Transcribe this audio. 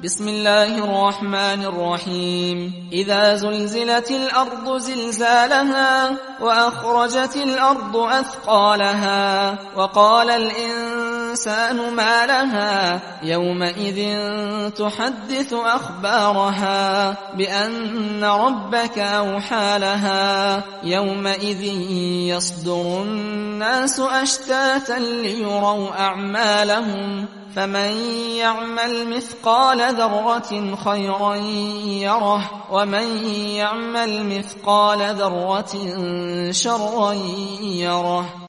بسم الله الرحمن الرحيم إذا زلزلت الأرض زلزالها وأخرجت الأرض أثقالها وقال الإنسان ما لها يومئذ تحدث أخبارها بأن ربك أوحى لها يومئذ يصدر الناس أشتاتا ليروا أعمالهم فمن يعمل مثقال ذرة خيرا يره ومن يعمل مثقال ذرة شرا يره